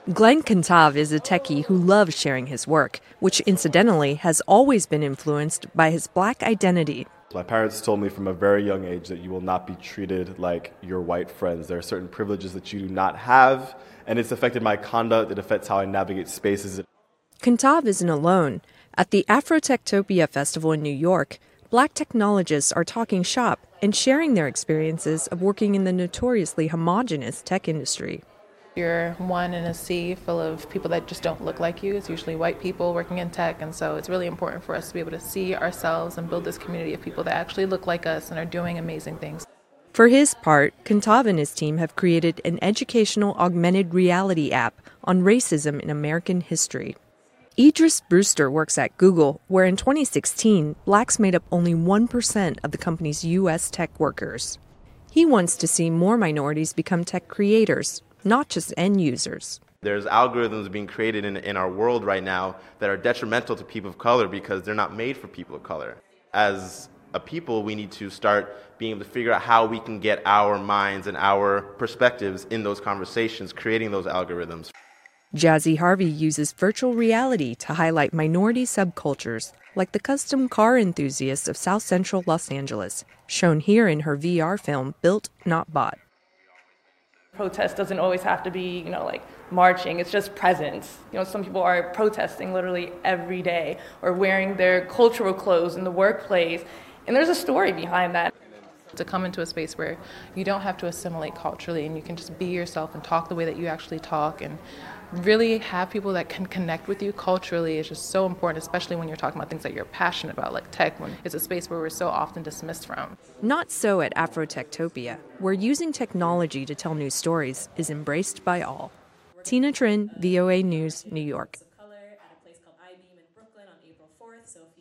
Glenn Kantav is a techie who loves sharing his work, which incidentally has always been influenced by his Black identity. My parents told me from a very young age that you will not be treated like your white friends. There are certain privileges that you do not have, and it's affected my conduct. It affects how I navigate spaces. Kantav isn't alone. At the Afrotectopia Festival in New York, Black technologists are talking shop and sharing their experiences of working in the notoriously homogenous tech industry. You're one in a sea full of people that just don't look like you. It's usually white people working in tech, and so it's really important for us to be able to see ourselves and build this community of people that actually look like us and are doing amazing things. For his part, Kantav and his team have created an educational augmented reality app on racism in American history. Idris Brewster works at Google, where in 2016, blacks made up only 1% of the company's U.S. tech workers. He wants to see more minorities become tech creators, not just end users. There's algorithms being created in our world right now that are detrimental to people of color because they're not made for people of color. As a people, we need to start being able to figure out how we can get our minds and our perspectives in those conversations, creating those algorithms. Jazzy Harvey uses virtual reality to highlight minority subcultures, like the custom car enthusiasts of South Central Los Angeles, shown here in her VR film, Built, Not Bought. Protest doesn't always have to be, like marching. It's just presence. Some people are protesting literally every day or wearing their cultural clothes in the workplace. And there's a story behind that. To come into a space where you don't have to assimilate culturally and you can just be yourself and talk the way that you actually talk and really have people that can connect with you culturally is just so important, especially when you're talking about things that you're passionate about, like tech, when it's a space where we're so often dismissed from. Not so at Afrotectopia, where using technology to tell new stories is embraced by all. Tina Trin, VOA News, New York.